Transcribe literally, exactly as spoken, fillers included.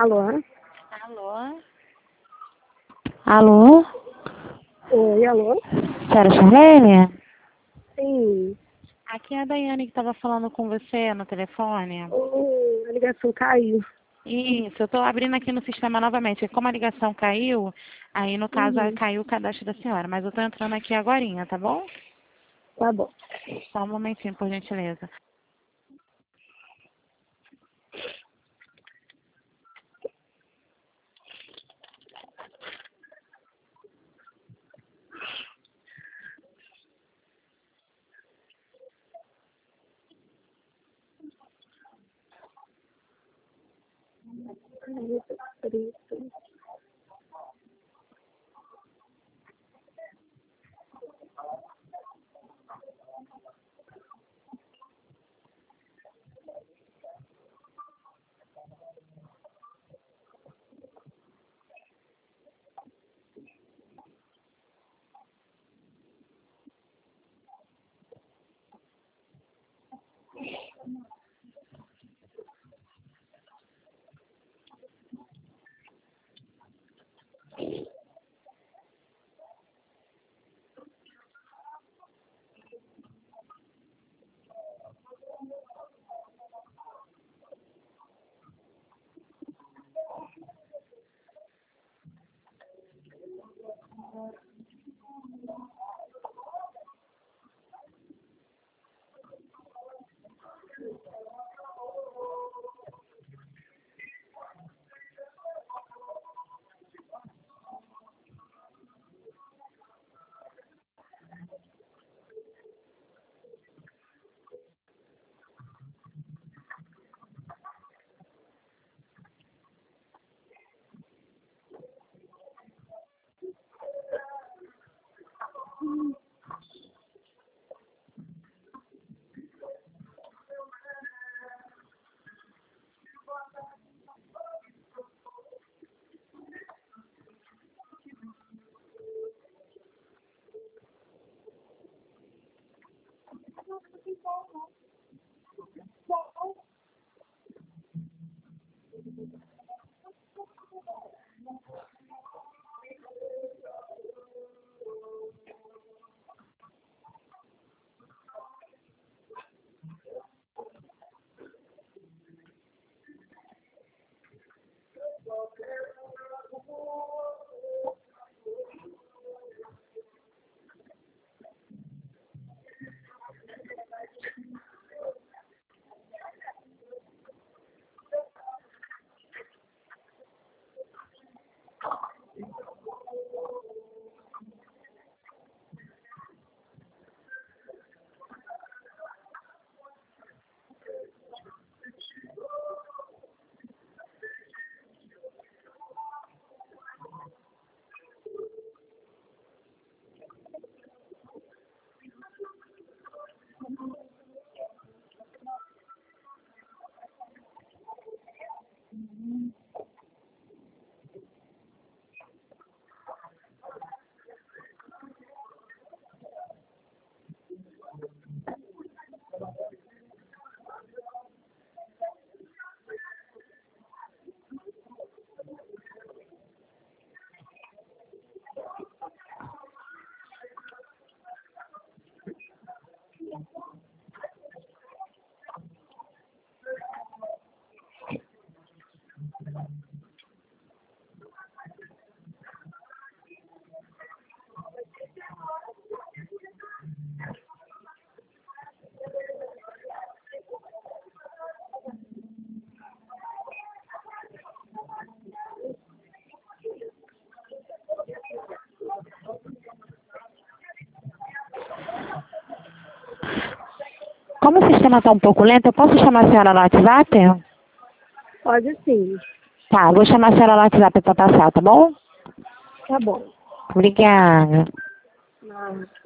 Alô? Alô? Alô? Oi, alô? Senhora Charlene? Sim. Aqui é a Daiane que estava falando com você no telefone. Oh, a ligação caiu. Isso, eu estou abrindo aqui no sistema novamente. Como a ligação caiu, aí no caso Uhum. caiu o cadastro da senhora. Mas eu estou entrando aqui agorinha, tá bom? Tá bom. Só um momentinho, por gentileza. Preto. Como o sistema está um pouco lento, eu posso chamar a senhora no WhatsApp? Pode sim. Tá, vou chamar a senhora no WhatsApp para passar, tá bom? Tá bom. Obrigada. Não.